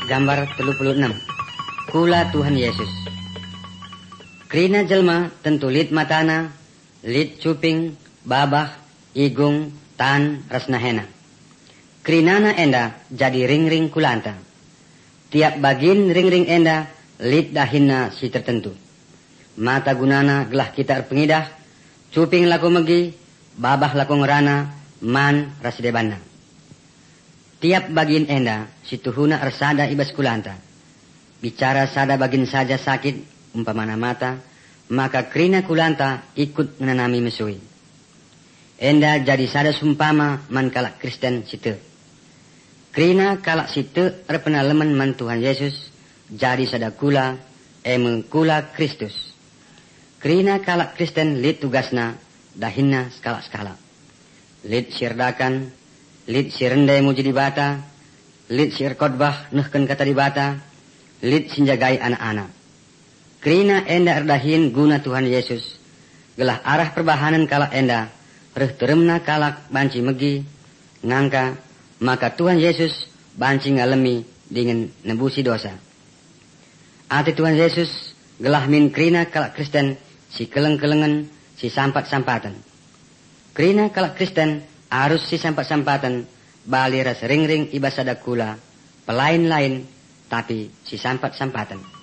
Gambar 36. Kula Tuhan Yesus. Krina jelma tentu lid matana, lid cuping, babah, igung, tan, rasnahena. Krinana enda jadi ring-ring kulanta. Tiap bagin ring-ring enda lid dahinna si tertentu. Mata gunana gelah kita pengidah, cuping laku megi, babah laku ngerana, man rasidebana. Tiap bagin enda si tuhuna ersada ibas kulanta. Bicara sada bagin saja sakit, umpamana mata, maka krina kulanta ikut menanami mesui. Enda jadi sada sumpama man kalak Kristen situ. Krina kalak situ erpena lemen man Tuhan Yesus, jadi sada kula, kula Kristus. Krina kalak Kristen lid tugasna, dahinna skala-skala. Lid sirdakan, lid sirendai muji di bata, lid sir khotbah nuhken kata di bata, lid sinjagai anak-anak. Krina enda erdahin guna Tuhan Yesus, gelah arah perbahanan kalak enda, reh teremna kalak banci megi, ngangka, maka Tuhan Yesus banci ngalemi dengan nebusi dosa. Ati Tuhan Yesus gelah min krina kalak Kristen si keleng-kelengan, si sampat-sampatan. Krina kalak Kristen arus si sampat-sampatan, bali ras ring-ring ibasada kula, pelain lain, tapi si sampat-sampatan.